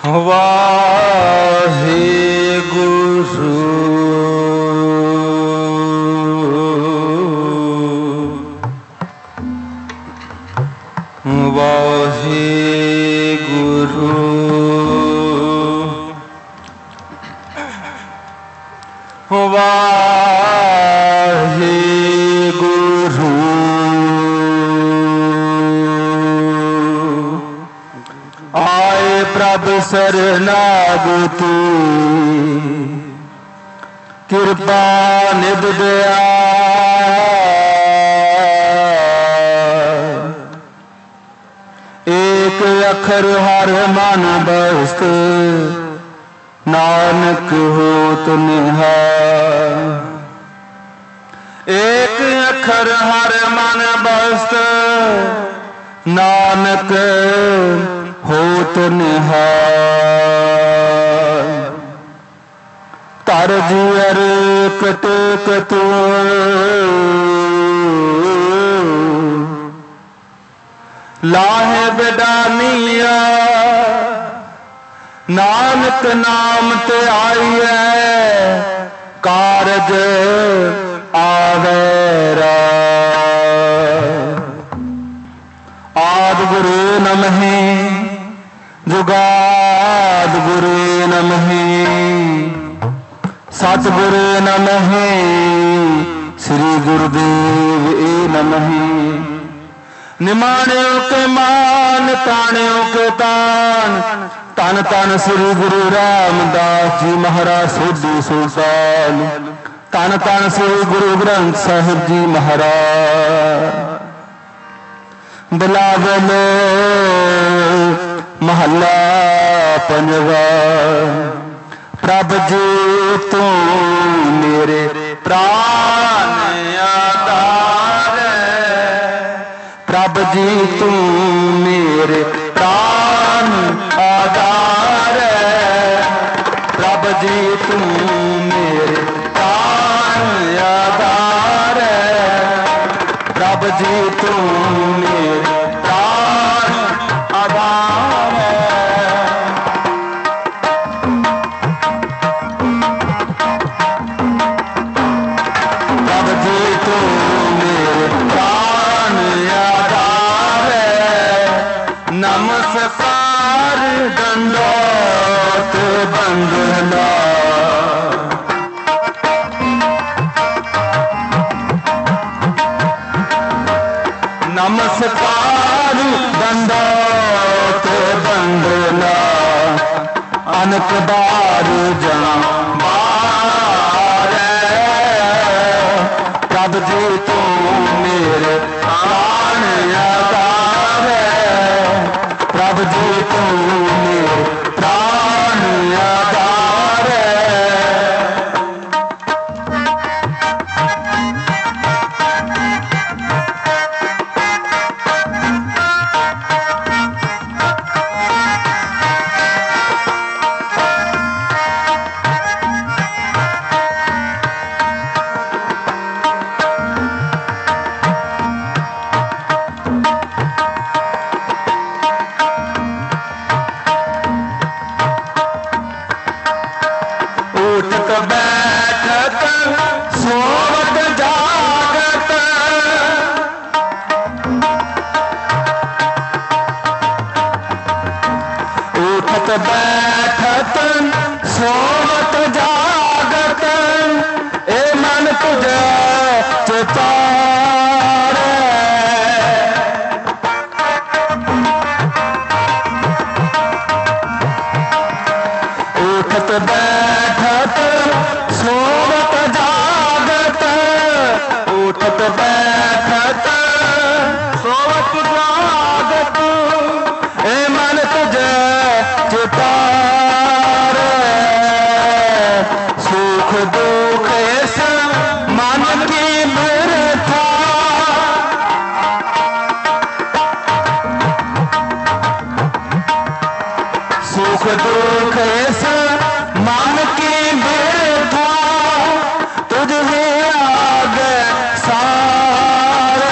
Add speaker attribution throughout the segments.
Speaker 1: ਵਾਹਿਗੁਰੂ ਵਾਹਿਗੁਰੂ ਵਾਹਿਗੁਰੂ ਆਏ ਪ੍ਰਭ ਸਰਨਾਗਤੀ ਕਿਰਪਾ ਨਿਧ ਦਿਆ ਏਕ ਅੱਖਰ ਹਰ ਮਨ ਬਸਤ ਨਾਨਕ ਹੋਤ ਨਿਹਾਲ ਏਕ ਅੱਖਰ ਹਰ ਮਨ ਬਸਤ ਨਾਨਕ ਹੋਤ ਨਿਹਾਲ ਧਰ ਜੀਅਰ ਕਟਕ ਤੂੰ ਲਾਹੇ ਬਿਡਾਨੀਆ ਨਾਨਕ ਨਾਮ ਤੇ ਆਈਐ ਕਾਰਜ ਆਵੇ ਆਦਿ ਗੁਰੂ ਨਮਹਿ ਜੁਗਾਦ ਗੁਰੂ ਨਮਹਿ ਸਤਿਗੁਰੂ ਨਮਹਿ ਸ੍ਰੀ ਗੁਰਦੇਵ ਏ ਨਮਹਿ ਨਿਮਾਣਿਓ ਕੇ ਮਾਨ ਤਾਣਿਓ ਕੇ ਤਾਨ ਧੰਨ ਧੰਨ ਸ੍ਰੀ ਗੁਰੂ ਰਾਮਦਾਸ ਜੀ ਮਹਾਰਾਜ ਸੋਢੀ ਸੁਲਤਾਨ ਧੰਨ ਧੰਨ ਸ੍ਰੀ ਗੁਰੂ ਗ੍ਰੰਥ ਸਾਹਿਬ ਜੀ ਮਹਾਰਾਜ ਬਿਲਾਵਲ ਮਹੱਲਾ ਪੰਜਵਾ ਪ੍ਰਭ ਜੀ ਤੂੰ ਮੇਰੇ ਪ੍ਰਾਨ ਆਧਾਰ ਪ੍ਰਭ ਜੀ ਤੂੰ ਮੇਰੇ ਪ੍ਰਾਨ ਆਧਾਰ ਪ੍ਰਭ ਜੀ ਤੂੰ ਮੇਰੇ ਪ੍ਰਾਨ ਆਧਾਰ ਪ੍ਰਭ ਜੀ ਤੂੰ ਮੇਰੇ ਪ੍ਰਾਨ ਆਧਾਰ ਪ੍ਰਭ ਜੀ ਤੂੰ ਮੇਰੇ ਪ੍ਰਾਨ ਆਧਾਰ ਨਮਸਕਾਰ ਦੰਡੋਤ ਬੰਦਨਾ ਨਮਸਕਾਰ ਦੰਡੋਤ ਬੰਦਨਾ ਅਨਕ ਬਾਰ ਜਾਂ ਬਾਰੈ ਪ੍ਰਭ ਜੀ ਤੂੰ ਮੇਰੇ ਪ੍ਰਾਨ ਆਧਾਰ ਪ੍ਰਭ ਜੀ ਤੂੰ ਮੇਰੇ ਪ੍ਰਾਨ ਆਧਾਰ ਉਠਤ ਬੈਠਤ ਸੋਵਤ ਜਾਗਤ ਉਠਤ ਬੈਠਤ ਸੋਵਤ ਜਾਗਤ ਏ ਮਨ ਤੁਝੇ ਚਿਤਾਰੇ ਉਠਤ ਬੈਠਤ ਸੋਵਤ ਜਾਗਤ ਉਠਤ ਬੈਠਤ ਸੋਵਤ ਜਾਗਤ ਏ ਮਨ ਤੁਝੇ ਚਿਤਾਰੇ ਸੁਖ ਦੁਖ ਇਸ ਮਨ ਕੀ ਬਿਰਥਾ ਸੁਖ ਦੁਖ ਇਸ मन की बिरथा तुझे आगे सारे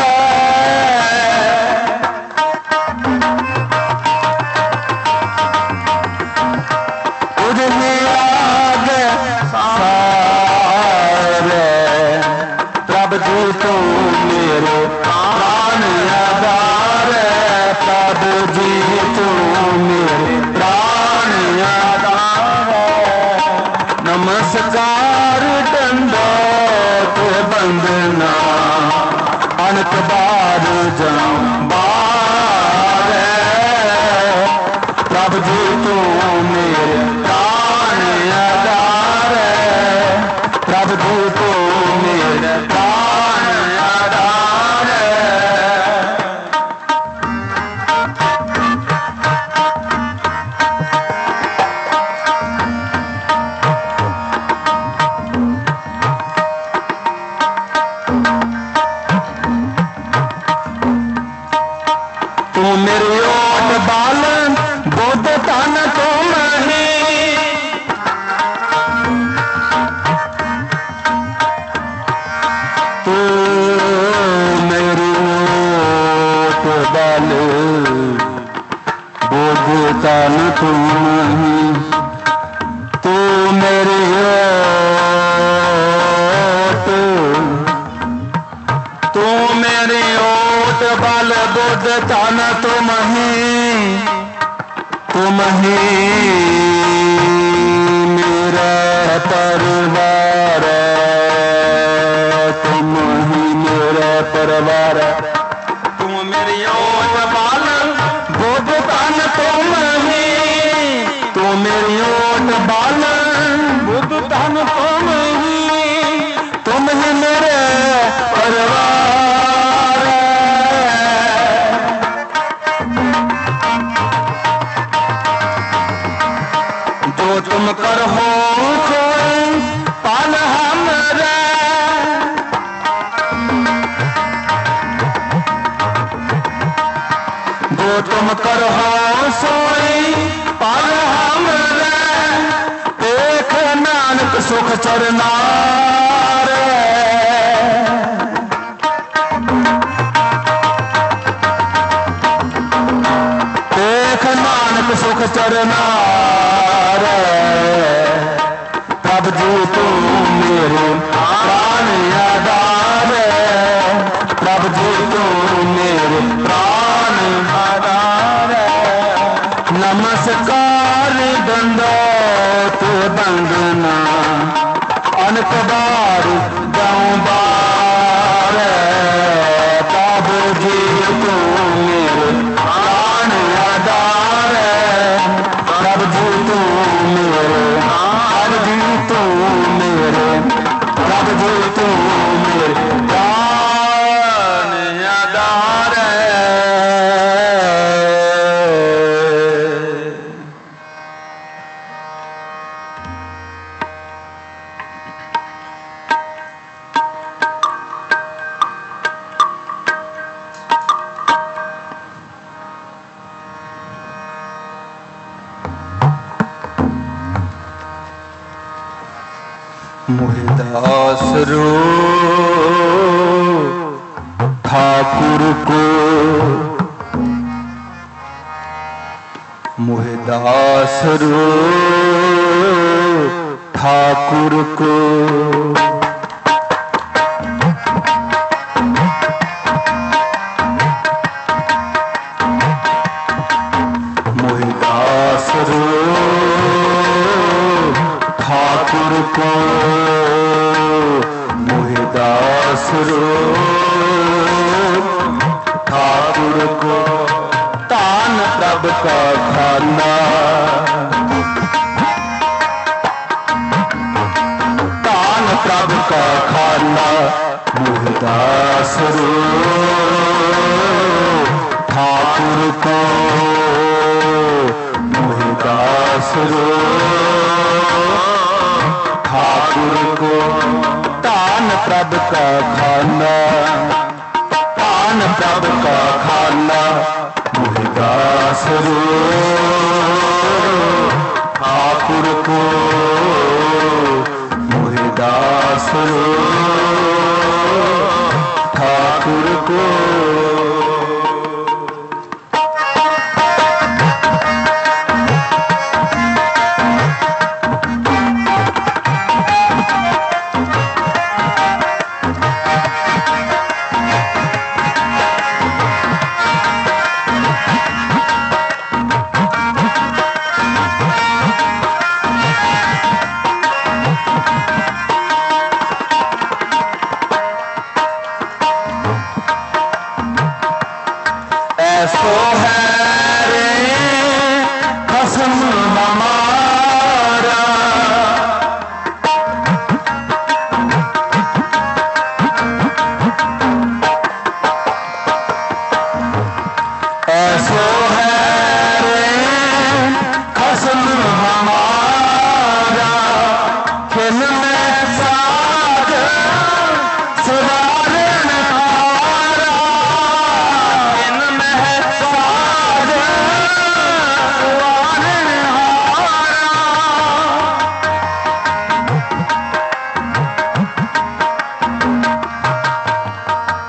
Speaker 1: तन तुम ही, तू मेरी ओट, तू मेरी ओट बल बुद्ध तन तुम ही मेरा परिवार, तुम ही मेरा परिवार, तुम मेरी ओट बल बुद्ध तन तुम ही, तू मेरी ओट बल बुद्ध तन तुम ही मेरे परिवार। जो तुम कर हो कोई पाल हमरा, जो तुम कर हो सोई पाल हमरा, देख नानक सुख चरना रे, देख नानक सुख चरना रे, प्रभु जी तू मेरे प्राण आधार, प्रभु जी तू मेरे प्राण आधार। नमस्कार दंडोत वंदना अनेक बार जाऊं बार, प्रभु जी तू मेरे प्राण आधार, प्रभु जी तू मेरे, प्रभु जी तू मेरे, प्रभु जी तू मेरे प्राण आधार। मोहिदास रो ठाकुर को, मोहिदास रो ठाकुर को, मोहिदास रो ठाकुर को, मोहिदास रो ठाकुर को, तान प्रभ का खाना, तान प्रभ का खाना, मोहिदास रो ठाकुर को, मोहिदास रो ठाकुर को, तान प्रभ का खाना, तान प्रभ का खाना, मोहिदास रो ठाकुर को, मोहिदास रो ठाकुर को। ऐसो है रे खसम हमारा, ऐसो है रे खसम हमारा, खिल में साग सवारन हारा, खिल में साग सवारन हारा,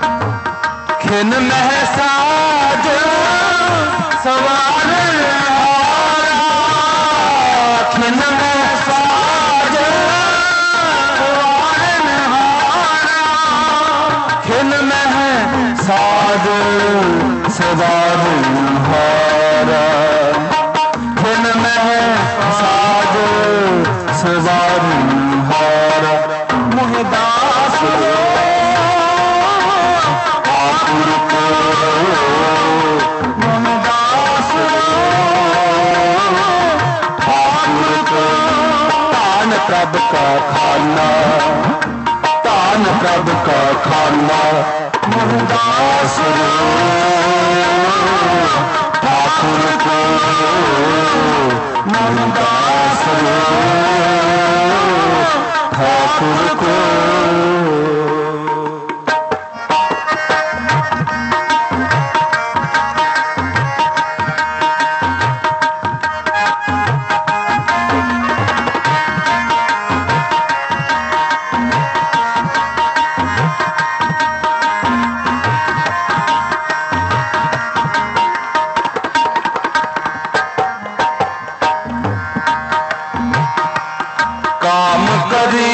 Speaker 1: खिल में साग सवारन हारा। प्रभ का खाना, तान प्रभ का खाना, मोहदास ठाकुर को, मोहदास ठाकुर को। काम करी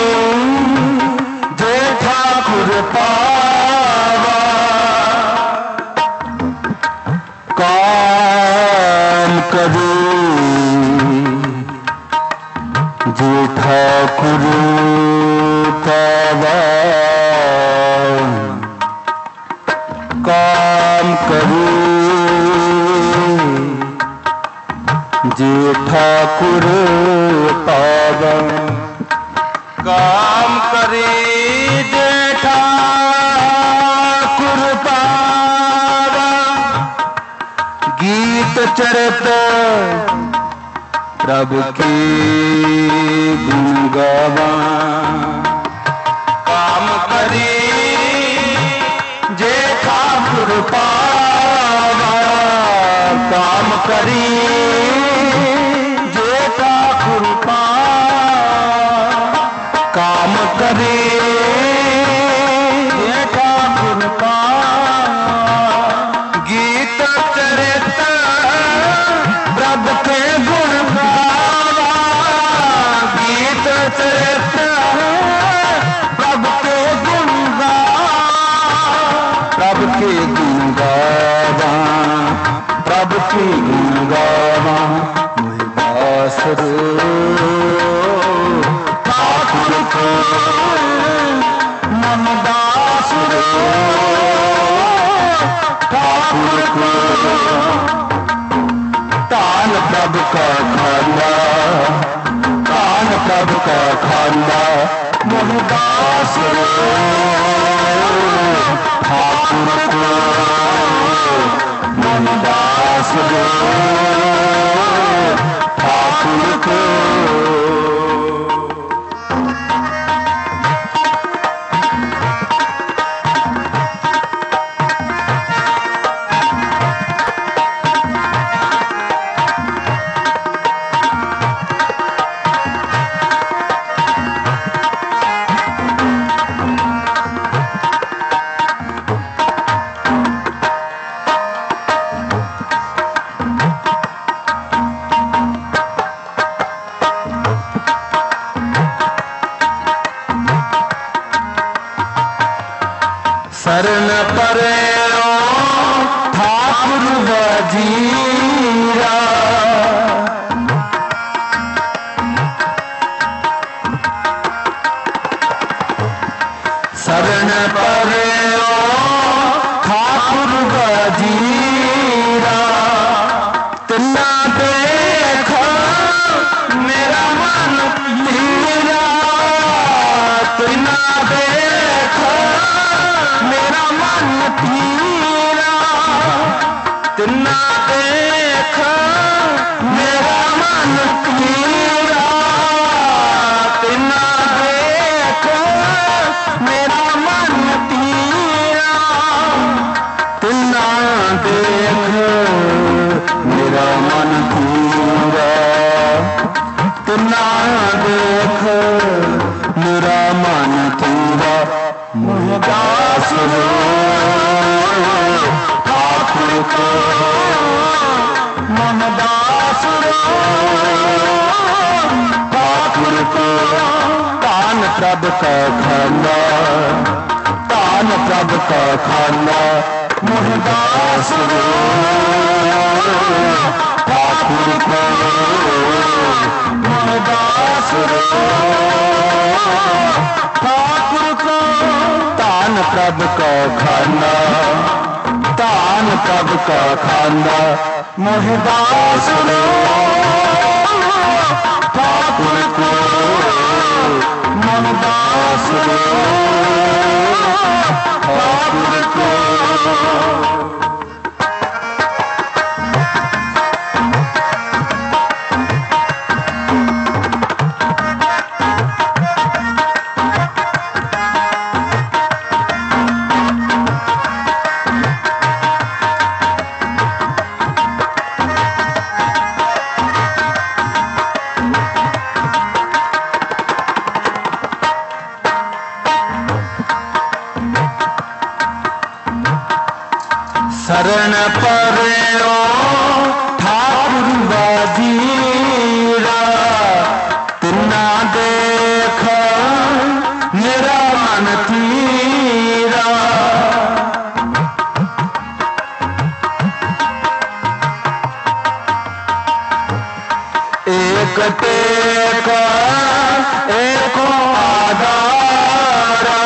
Speaker 1: जे ठाकुर पावा, काम करी जे ठाकुर पावा, काम करी जे ठाकुर पावा, काम करे जे ठाकुर पावा, गीत चरित प्रभु के गुण गावा, काम करे जे ठाकुर पावा, काम करे काम करे ये ठाकुर का, गीत चरित प्रभु के गुण गावा, गीत चरित प्रभु के गुण गावा, प्रभु के गुण गावा, प्रभु के गुण गावा, मोहदास मोहदास ठाकुर को, तान प्रभु का खाना, तान प्रभु का खाना, मोहदास ठाकुर को, मोहदास ठाकुर को। शरण परे ठाकुर वजीरा, शरण परे ठाकुर वजीरा, तिन्ना देख मेरा मन पीरा, तिन्ना देख मेरा मन पीरा, तिन्ना देख मेरा मन पीरा, तिन्ना देख मेरा मन पीरा, तिन्ना देख मेरा मन पीरा, तिन्ना देख मेरा मन पीरा, मोहदास ठाकुर को, मोहदास ठाकुर को, तान प्रभु का खाना, तान प्रभु का खाना, मोहदास ठाकुर को, मोहदास ठाकुर को, तान प्रभु का खाना, तान प्रभु का खाना, मोहदास ठाकुर को, शरण पर्यो ठाकुर बाजीरा, तिन्ना देख मेरा मन तीरा। एक टेक एक आधारा,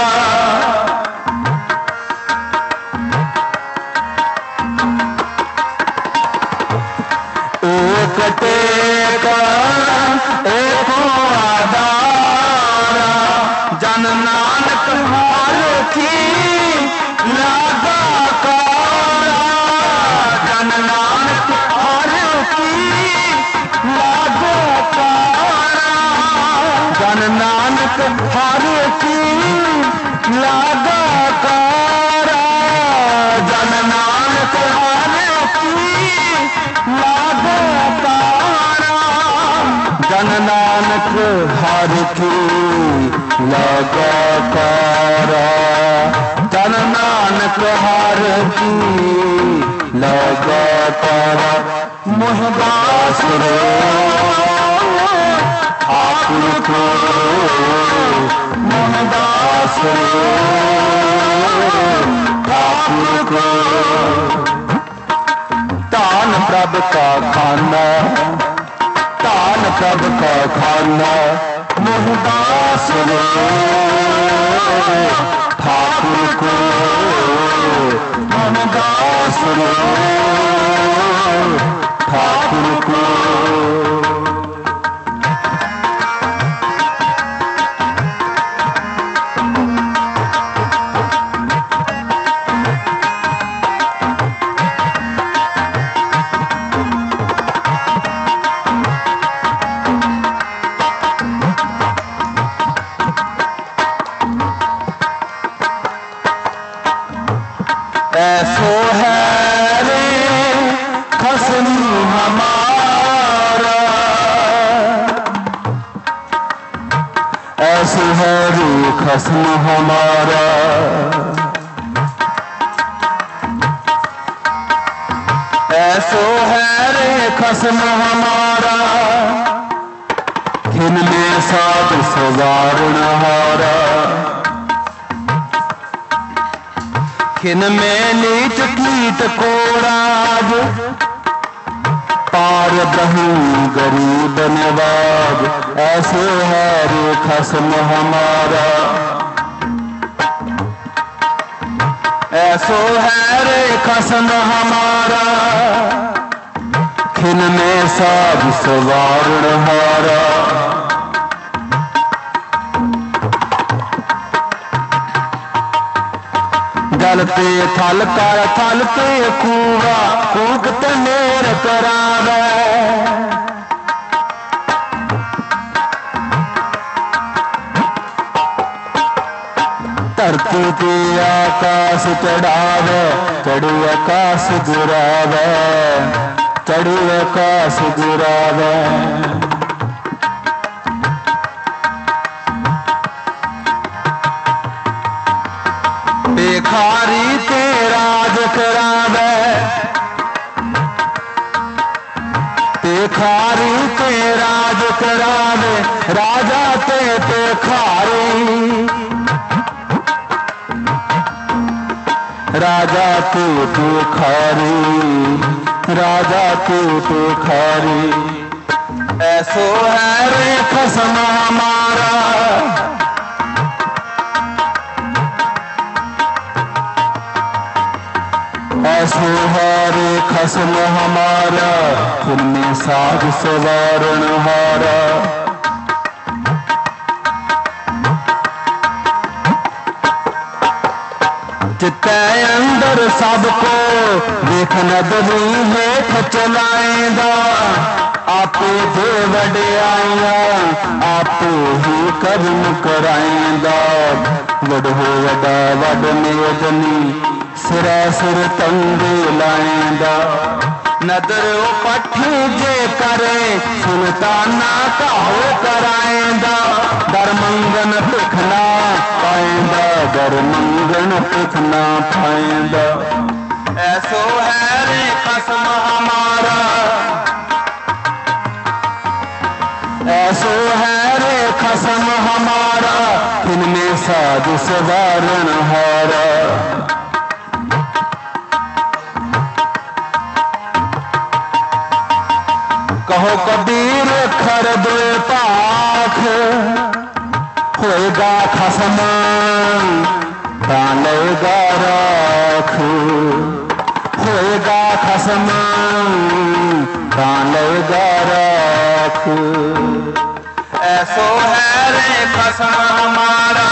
Speaker 1: एक टेक एक आधारा। जन नानक हार की लागा कारा, जन नानक हार की लागा कारा, जन नानक हार की लागा कारा, जन नानक हार की लागा कारा, जन नानक हार की लागा कारा, जन नानक हार की लागा कारा। मोहदास रो ठाकुर को, मोहदास रो ठाकुर को। तान प्रभ का खाना, तान प्रभ का खाना, मोहदास रो ठाकुर को, मोहदास रो ठाकुर को। ऐसो है रे खसम हमारा, ऐसो है रे खसम हमारा। ऐसो है रे खसम हमारा, खिन में साध सवारण हारा। खिन में नीच कीट को राज, पार ब्रह्म गरीब नवाज। ऐसे है रे खसम हमारा, ऐसो है रे खसम हमारा, खिन में साध सवारण हारा। जल पे थल कर थल पे कूवा, कूक ते मेर करावे। धरती पे आकाश चढ़ावे, चढ़ू आकाश गिरावे, चढ़ू आकाश गिरावे। भिखारी ते राज करावे, भिखारी ते राज करावे, राजा ते भिखारी, राजा ते भिखारी, राजा ते भिखारी। ऐसो है रे खसम हमारा, ऐसो है रे खसम हमारा, फिर साध सवारण हारा। चित्ते अंदर सबको देख नदरी हेठ चलाएंदा आपे दे वड्याइया आपे ही कर्म कराएंदा वड हो वडा वड मेदनी सिरा सिर तंगे लाएंदा नदर पठी जे करे सुल्ताना काहो कराएंदा दर मंगन पिखना पाएंदा दर मंगन पिखना पाएंदा ऐसो है रे कसम हमारा ऐसो है रे कसम हमारा इनमें साधु सवारण हारा कहो कबीर खर दो पाख होएगा खसम डालेगा राख होएगा खसम डालेगा राख ऐसो है रे खसम हमारा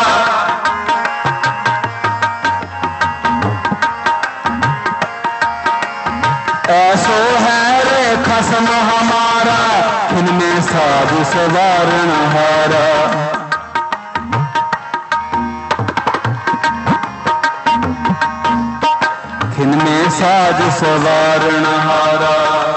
Speaker 1: ऐसो है रे खसम हमारा इनमें साधु सवारण हारा इनमें साधु सवारण हारा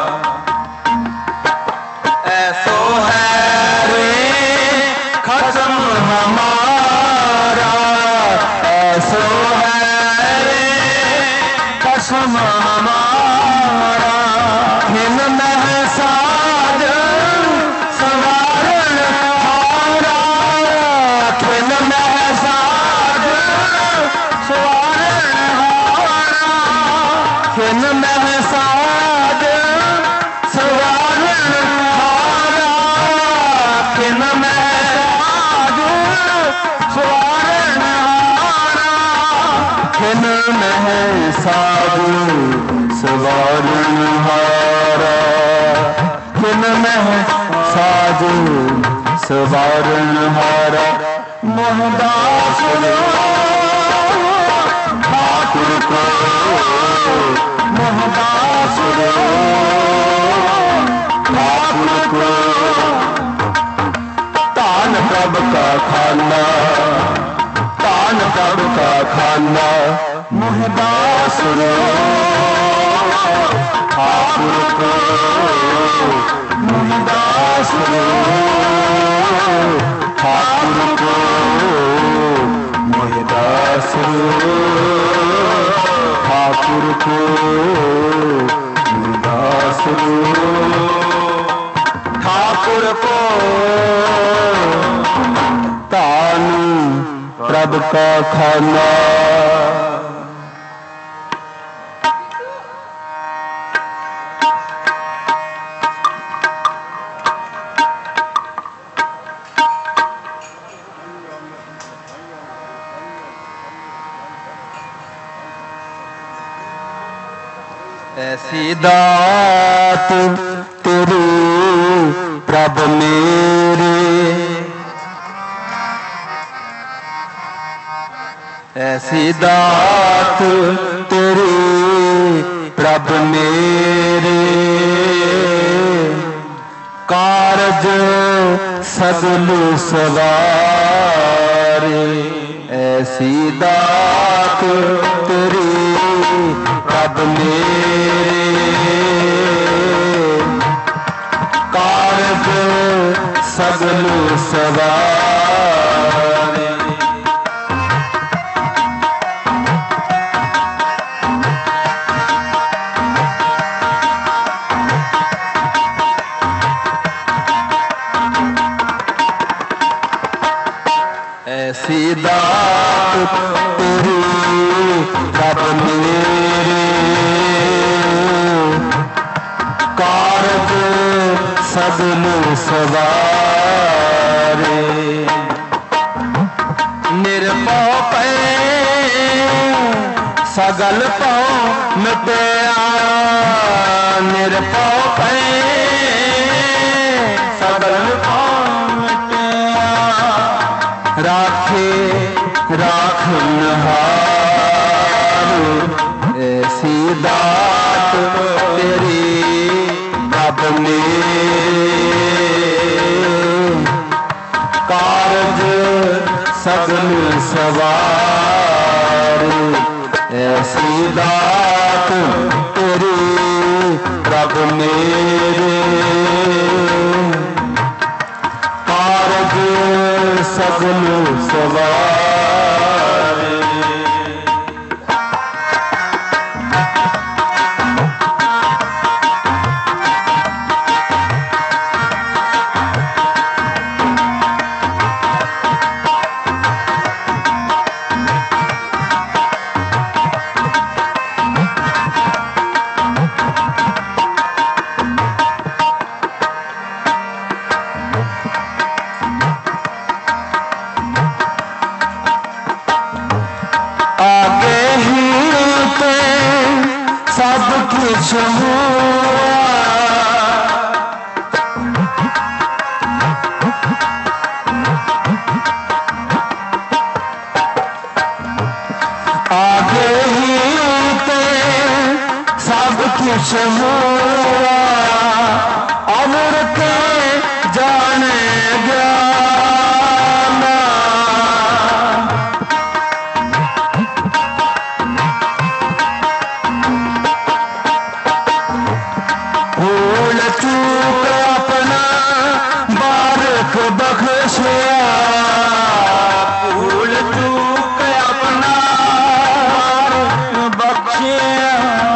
Speaker 1: ऐसो है रे खसम हमारा ऐसो है रे खसम हमारा इनमें साध सवारण हारा इनमें साध सवारण हारा इनमें साध सवारण हारा इनमें साध सवारण हारा इनमें साधु सवारण हारा इनमें साधु सवारण हारा मोहदास ठाकुर को मोहदास ठाकुर को तान कब का खाना तान कब का खाना मोहदास ठाकुर को मोहदास ठाकुर को मोहदास ठाकुर को मोहदास ठाकुर को तान प्रभ का खाना ऐसी दात तेरी प्रभ मेरे ऐसी दात तेरी प्रभ मेरे कारज सगल सवारे ऐसी दात तेरी प्रभ मेरे कारज सगल सवारे ऐसी दात तेरी प्रभ मेरे कारज सगल सवारे निरपौ पे सगल पौ मिटया निरपौ पे सगल पौ मिटया राखे राखनहार दात तेरी रब मेरे, कारज सगल सवार, ऐसी दात तेरी रब मेरे, कारज सगल सवार। सब कुछ हुआ, आगे ही ते सब कुछ हुआ, अमर के जाने ज्ञाना, भूल चूक अपना बारक बख्शिया, भूल चूक अपना बारक बख्शिया,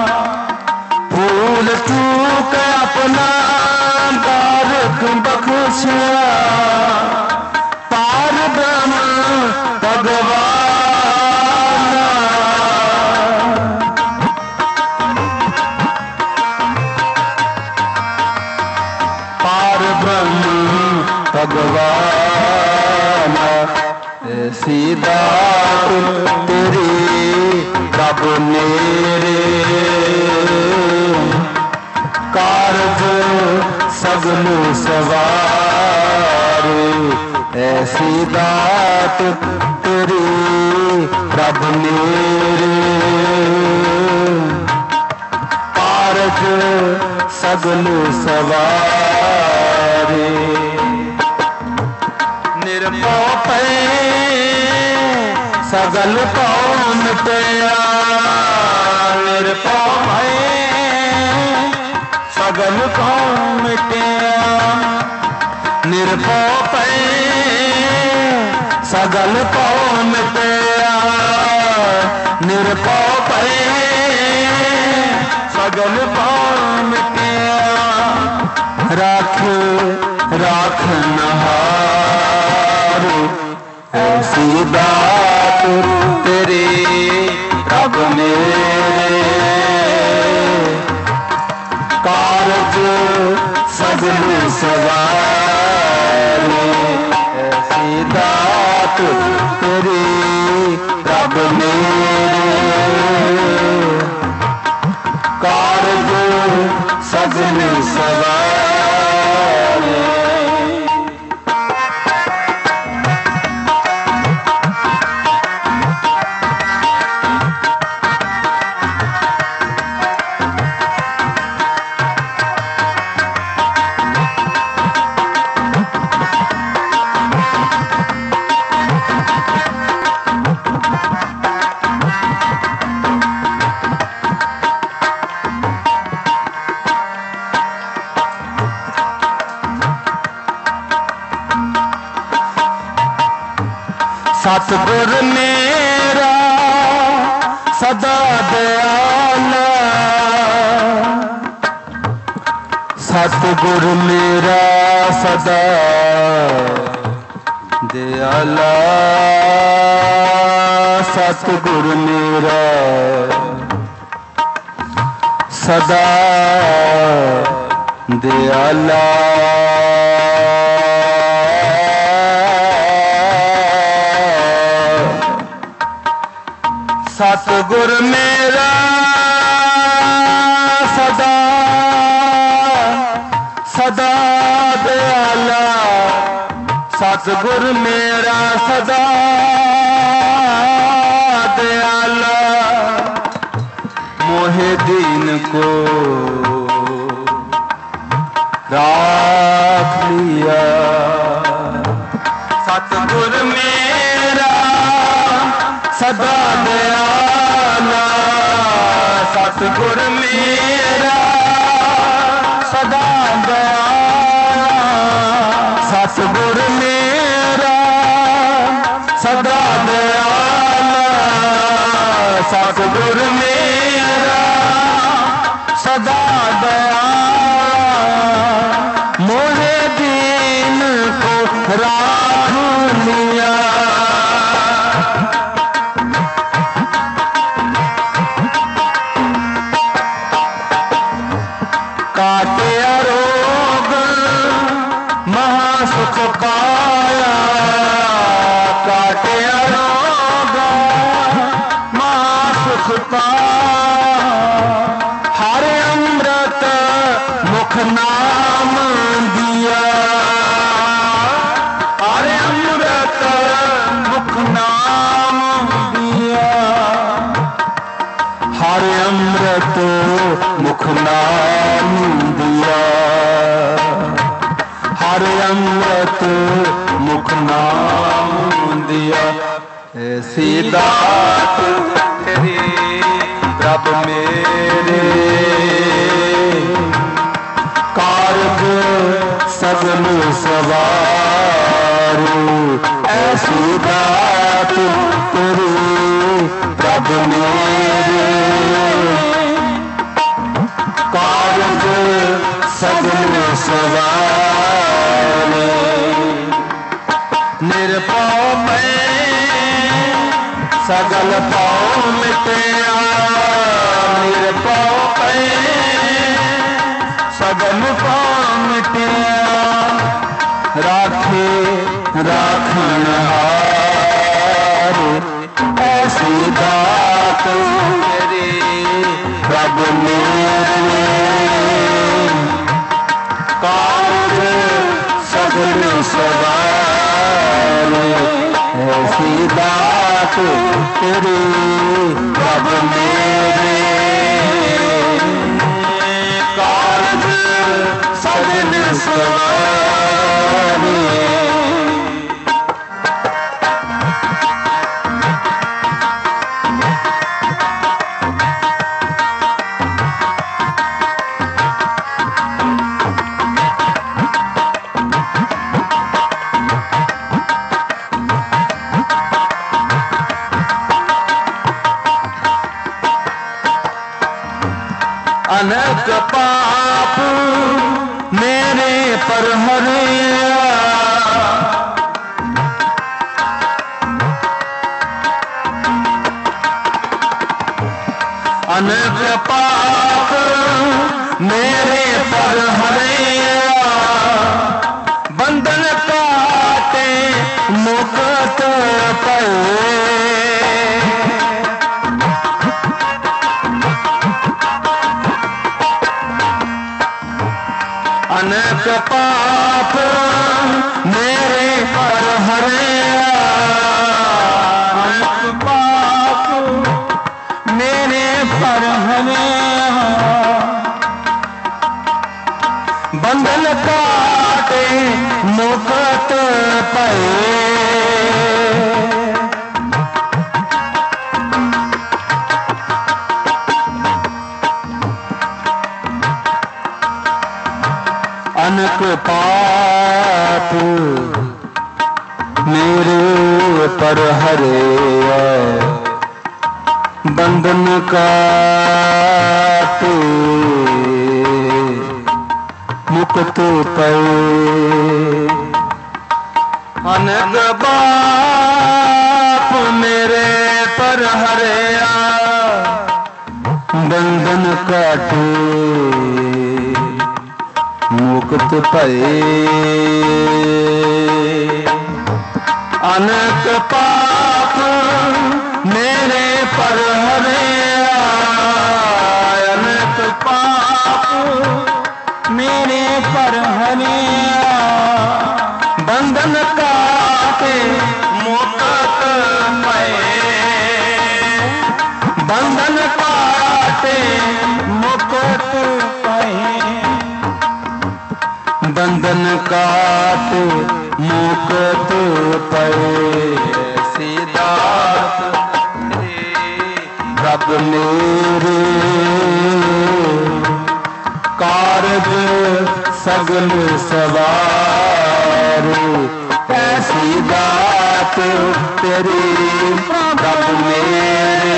Speaker 1: भूल चूक अपना बारक बख्शिया, पार ब्रह्म भगवान, पार ब्रह्म भगवान, ऐसी दात तेरी रब मेरे, कारज सगल सवार, ऐसी दात तेरी रब मेरे, कारज सगल सवारे। निर्भव पे सगल कौन पिया, निर्भव पे सगल कौन पिया, निर्भव पे सगल कौन पिया, निर्भव पे सगल कौन पिया, राख राख नहार, ऐसी दात तेरी रब मेरे, कारज सगल सवार, ऐसी दात तेरी रब मेरे, कारज सगल सवार। सतगुर मेरा सदा दयाला, सतगुर मेरा सदा दयाला, सतगुर मेरा सदा दयाला, सतगुर मेरा सदा सदा दयाला, सतगुर मेरा सदा मोहे दीन को राख लिया। सतगुर मेरा सदा दयाला, सतगुर मेरा सदा दयाला, सतगुर मेरा सदा दयाला, सतगुर मेरा सदा दयाला, मोहे दीन को राख लिया। काटे रोग महासुख पाया, काटे रोग महासुख पाया, हर अमृत मुख नाम दिया, हर अमृत मुख नाम दिया, हर अमृत मुख नाम दिया, हर अमृत मुख नाम दिया। ऐसी दात तेरी प्रभ मेरे, कारज सगल सवारू, ऐसी दात तेरी प्रभ मेरे, कारज सगल सवारे। निरपौ मैं सगल पाँव मिटया, निरपौ मैं सगल पाँव मिटया, राखे राखण हार, ऐसी दात तेरी प्रभ मेरे, कारज सगल सवारे। ऐसी दात तेरी प्रभ मेरे, कारज सगल सवारे। अनेक पाप मेरे पर हरिया, अनेक पाप मेरे पर हरिया, बंधन काटे मुक्त पाए, अनेक पाप मेरे पर हरिया, अनेक पाप मेरे पर हरिया, बंधन काटे मुक्त पाए, अनेक पाप मेरे पर हरे, बंधन काटे मुक्त पाए, अनेक पाप मेरे पर हरे, बंधन काटे मुक्त पाए, अनेक पाप मेरे पर हरे, अनेक पाप मेरे पर हरे, बंधन काटे मुक्त पाए, बंधन काटे काट मुकत पए सिदात रब मेरे कारज सगल सवारे ऐसी दात तेरी रब मेरे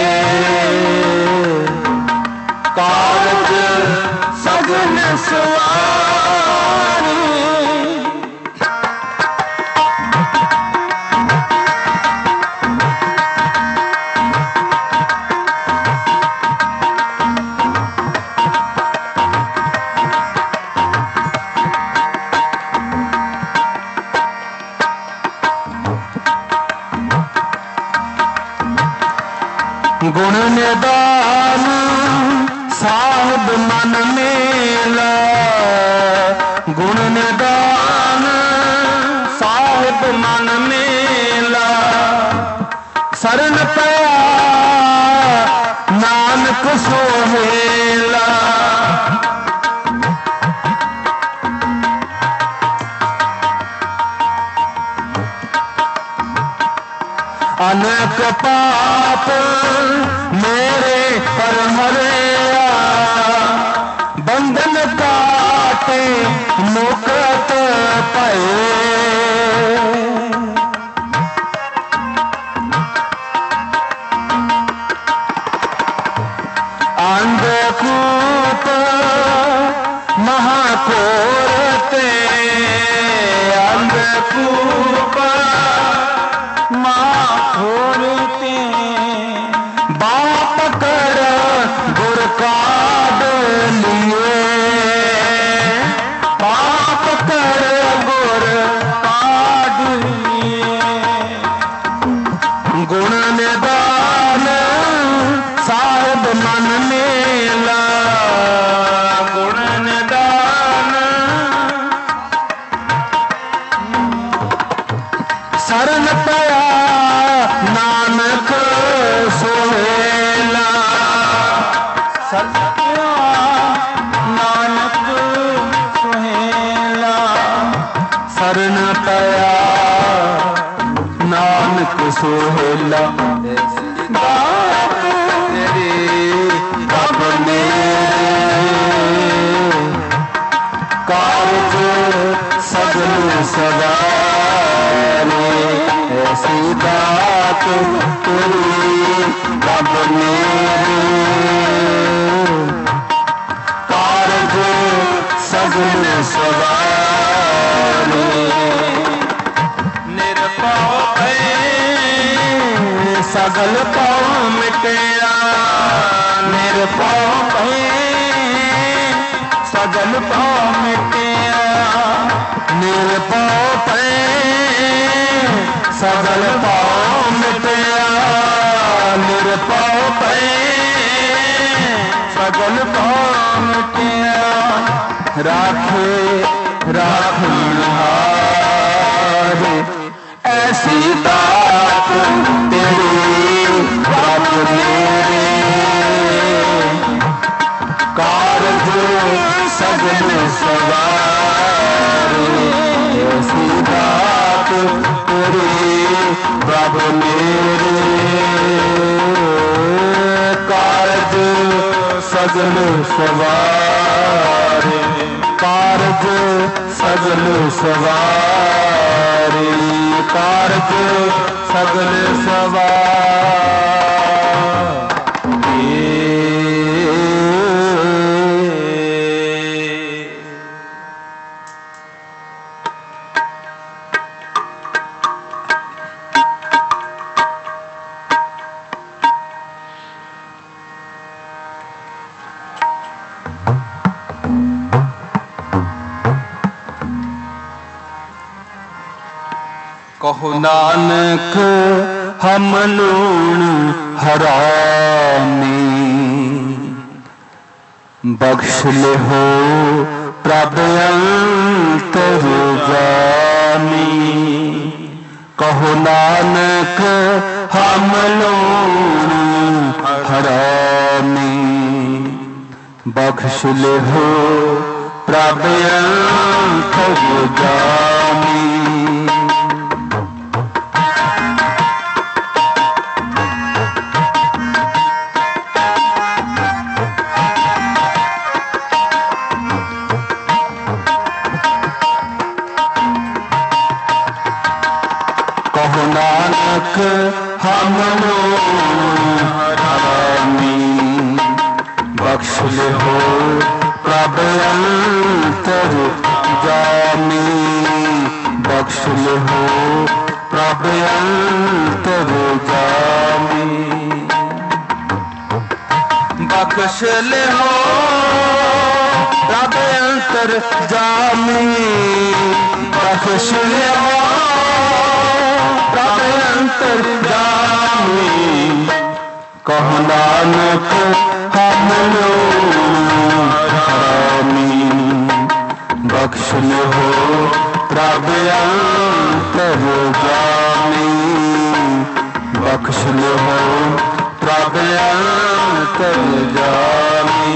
Speaker 1: कारज सगल सवारे। गुण निदान साहिब मन मेला गुण निदान साहिब मन मेला शरण पया नानक सोहेला अनेक पाप मेरे पर हरिया बंधन काटे मुकत पए अंधकूप महाकोरते अंधकूप होते बाप कर गुर काट लिए बाप कर गुर काट लिए गुण निदान साहिब मन मेला गुण निदान शरण पया नानक सोहेला सत्या नानक सोहेला शरण पया नानक सोहेला तेरे रब मेरे कारज सगल सवारे ऐसी बात तेरी रब मेरे कारज सगल सवारे निरपौ सगल पाँव मिटया निरपौ सगल पाँव मिटया निरपौ सगल पाँव मिटया निरपौ सगल पाँव मिटया राखे राखनहार ऐसी दात तेरी रब मेरे कारज सगल सवारे ऐसी दात तेरी रब मेरे कारज सगल सवारे कारज सगल सवारे कारज सगल सवारे। कहो नानक हम लूण हरामी बख्श ले हो प्रभ अंतर्यामी कहो नानक हम लूण हरामी बख्श ले हो प्रभ अंतर्यामी। कहो नानक हम हरामी, बख्श ले हो प्रभ अंतर्यामी, बख्श ले हो प्रभ अंतर्यामी, बख्श ले हो प्रभ अंतर्यामी, बख्श ले हो प्रभ अंतर्यामी। कहो नानक हम हरामी, बख्श ले हो प्रभ अंतर्यामी, बख्श ले हो प्रभ अंतर्यामी।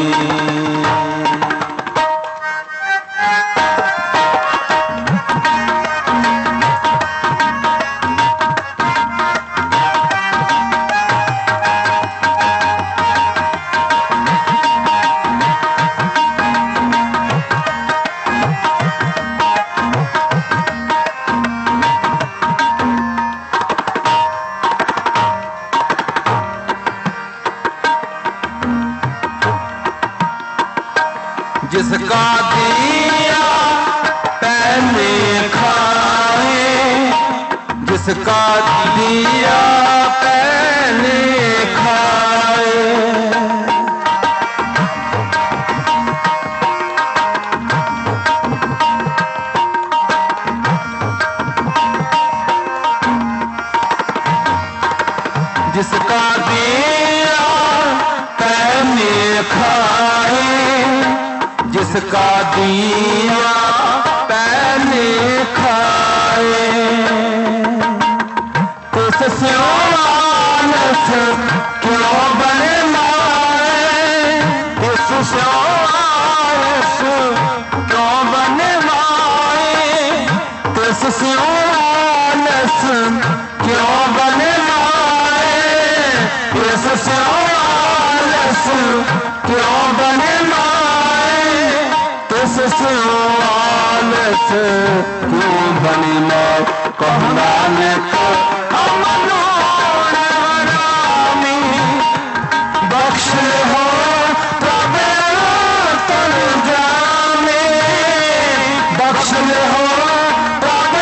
Speaker 1: जिसका दिया पहले खाए, जिसका दिया पहले खाए, जिसका दिया पहले खाए, जिसका दिया पहले खाए, तिससे आलस क्यों बने माए, तिससे आलस क्यों बने माए, तिससे आलस क्यों बने माए, तिससे आलस क्यों बने माए, तिससे आलस क्यों बने माए। कहो नानक हम हरामी, बख्श हो प्रभ अंतर्यामी, बख्श हो प्रभ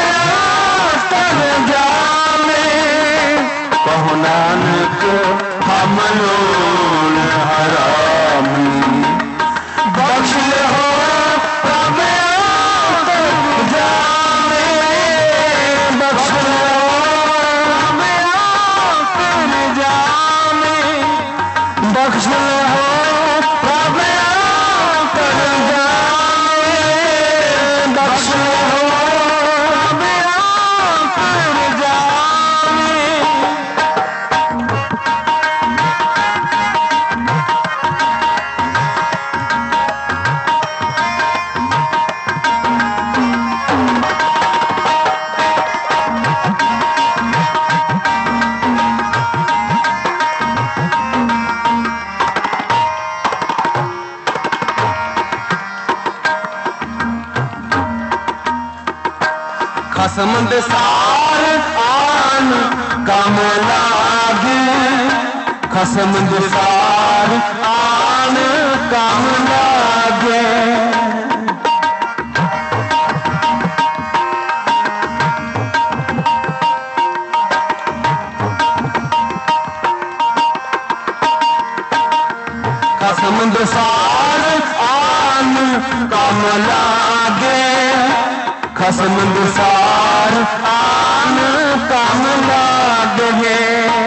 Speaker 1: अंतर्यामी। कहो नानक हम हरामी, बख्श हो प्रभ अंतर्यामी, बख्श हो प्रभ अंतर्यामी, बख्श हो प्रभ अंतर्यामी, बख्श हो प्रभ अंतर्यामी। खसम सार आन कम लागे, खसम सार आन कम लागे, खसम सार आन कम लागे, खसम सार आन कम लागे,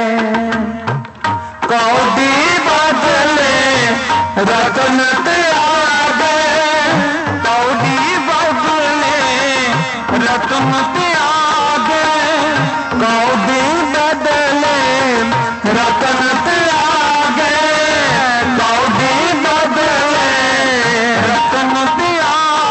Speaker 1: कौड़ी बदले रतन त्यागे, कौड़ी बदले रतन त्यागे, कौड़ी बदले रतन त्यागे, कौड़ी बदले रतन त्यागे।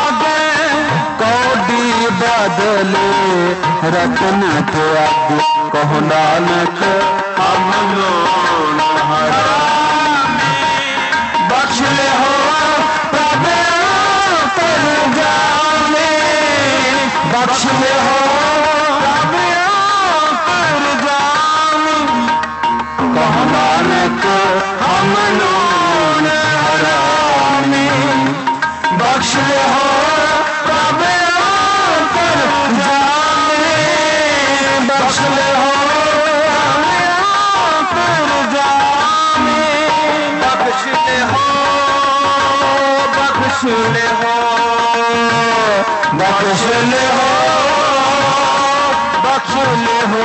Speaker 1: ले रतन त्याग कहो नानक हम लोन हरामी बख्श ले हो प्रभ पर जाने बख्श ले हो प्रभ पर जाने कहो नानक हम लोन हरामी बख्श ले हो प्रभ पर जाने बख्श ले हो पर जाने बख्श ले हो बख्श ले हो बख्श ले हो बख्श ले हो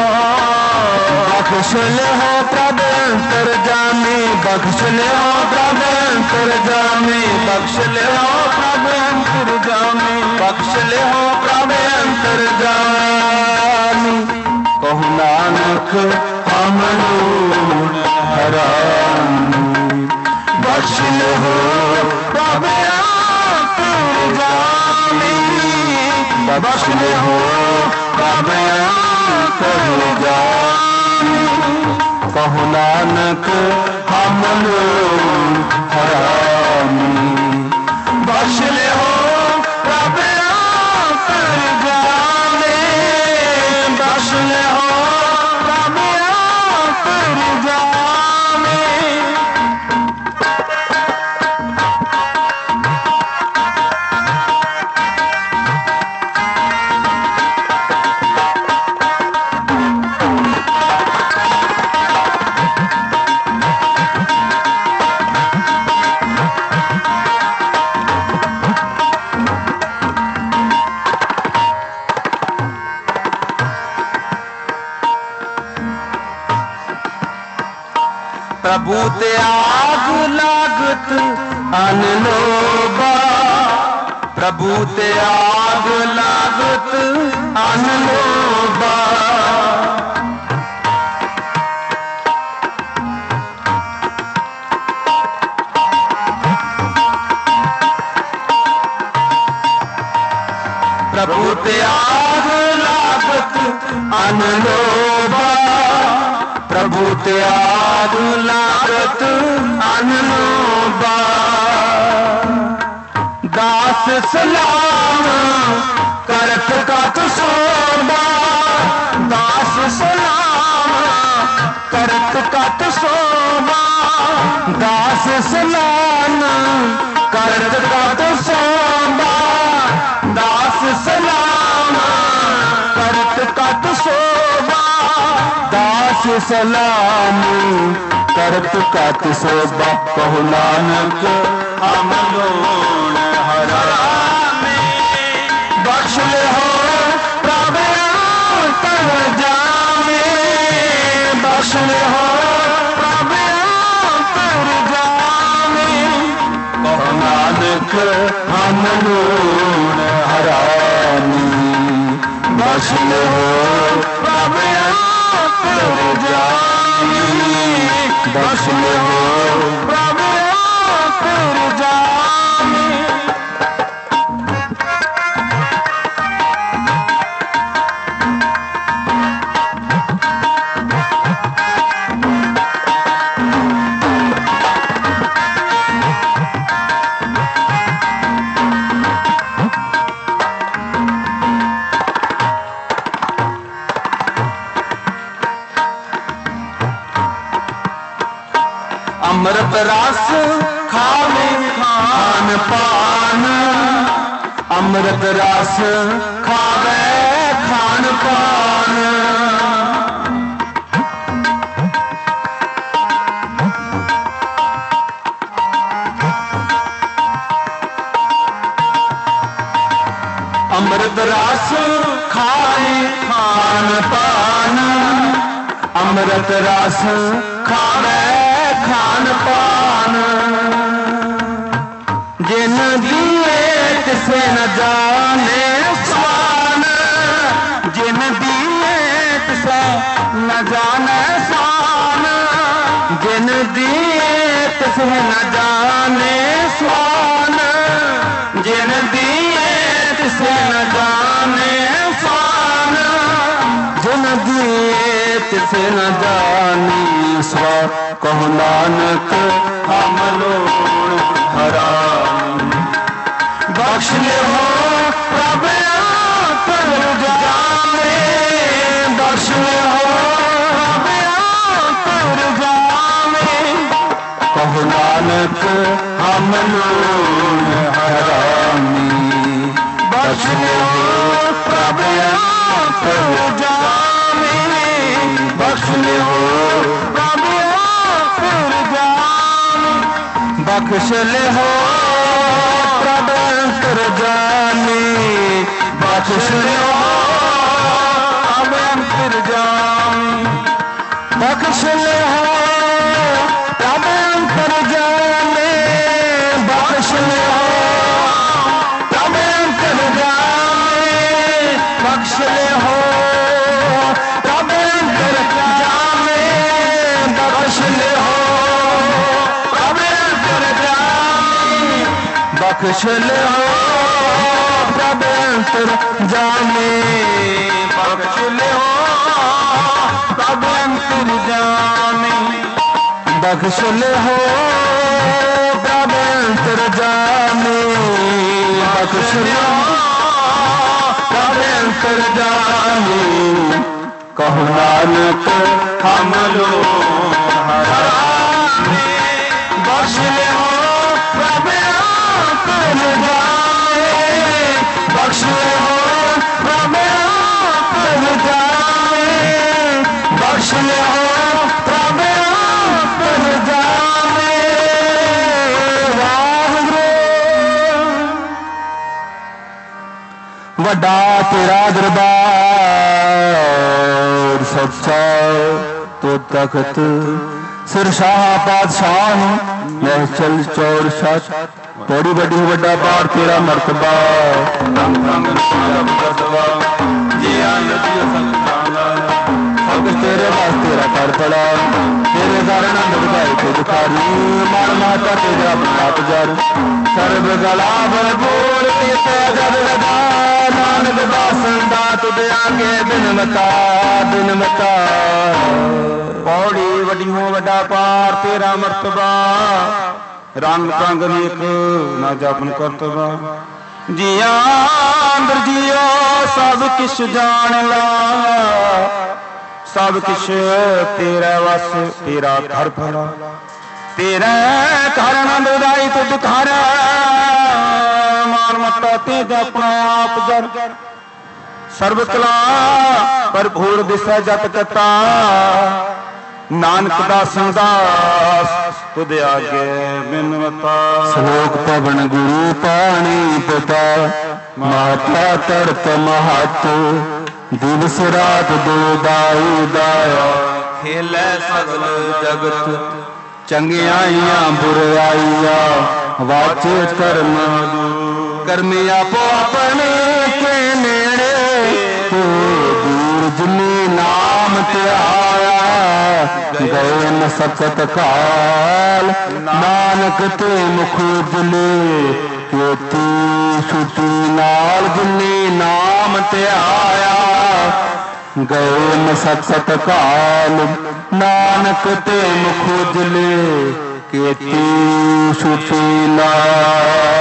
Speaker 1: बख्श ले हो प्रभ अंतर जामी बख्श ले हो प्रभ अंतर जामी बख्श ले हो प्रभ अंतर जामी बख्श ले हो प्रभ अंतर जामी कहु नानक हम लोन हरामी बख्श ले हो प्रभ अंतर जामी बख्श ले हो प्रभ अंतर जामी कहु नानक हम लोन हरामी बख्श ले हो प्रभ अंतर जामी बख्श ले हो प्रभ अंतर जामी प्रभु ते आग लागत अन लोबा प्रभु ते आग लागत अन लोबा प्रभु ते आग लागत अन लोबा प्रभु ते आग लागत अन लोबा दास सलाम करत कत सोबा दास सलाम करत कत सोबा दास सलाम करत कत सोबा दास सलाम करत कत सोबा दास सलाम करत कत सोबा कहु नानक हम लोन हरामी बख्श ले हो प्रभ अंतर जामी बख्श ले हो प्रभ अंतर जामी कहु नानक हम लोन हरामी बख्श ले हो प्रभ अंतर जामी बख्श ले हो प्रभ अंतर जामी अमृत रस खावे खान पान अमृत रस खावे खान पान अमृत रस खाए खान पान अमृत रस खावे खान पान जिन दिए तिसे न जाने स्वान जिन दिए तिसे न जाने स्वान जिन दिए तिसे न जाने स्वान जिन दिए तिसे न जाने कैसे न जानी स्वा कहो नानक हम लोग हरामी। बख्श ले हो प्रभ पर जाने, बख्श ले हो पर जाने, कहो नानक हम लोग हरामी। बख्श ले हो प्रभ पर जाने, बख्श ले हो प्रभ पर जाने, बख्श ले हो प्रभ पर जाने, बख्श ले हो प्रभ पर जाने, बख्श ले हो प्रभ पर जाने, बख्श ले हो प्रभ पर जाने, बख्श ले हो प्रभ पर जाने, बख्श ले हो प्रभ पर जाने, बख्श ले हो प्रभ पर जाने, बख्श ले हो प्रभ पर जाने, बख्श ले हो प्रभ पर जाने, बख्श ले हो प्रभ पर जाने, कहो नानक हम लोग हरामी। बख्श ले हो प्रभ पर जाने, बख्श ले हो प्रभ पर जाने, बख्श ले हो प्रभ पर जाने। वड्डा तेरा दरबार सच्चा तो तख्त सिर शाह पातशाह महचल चौड़ सच बड़ी बड़ी वड्डा बार तेरा मरतबा तेरे वास्ते तेरा कर पड़ा तेरे कारण अंदर के दुखारी मन माता तेरा बाप जर सर्व गला बोल जब लगा नानक दासन दात दे आगे दिन मता पौड़ी वड्डी हो वड्डा पार तेरा मरतबा रंग पंग नेक ना जपन करतबा जिया अंदर जियो सब किश जान ला सब किश तेरा वस तेरा घर भरा तेरा घर आनंद दाई तुझ घर मान मता तेज अपना आप जर सर्व कला भरपूर दिसै जत कता नानक दासन दास तुद आगे बिनवता। श्लोक पवन गुरु पानी पिता माता तड़प महत दिवस रात दो दाऊ दाया खेलै सगल जगत चंगियाइयां बुराइया वाचे कर्म कर्मी आपो अपने के नेड़े तो दूर जिनी नाम ते आया गए न सकत काल नानक ते मुख उजले केती छुटी नाल जिनी नाम ते आया गए न सकत काल नानक ते मुख उजले केती छुटी नाल।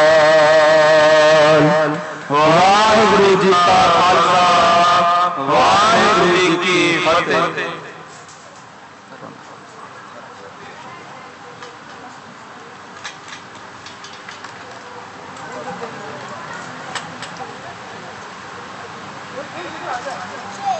Speaker 1: वाहिगुरु जी का खालसा वाहिगुरु जी की फतेह।
Speaker 2: Say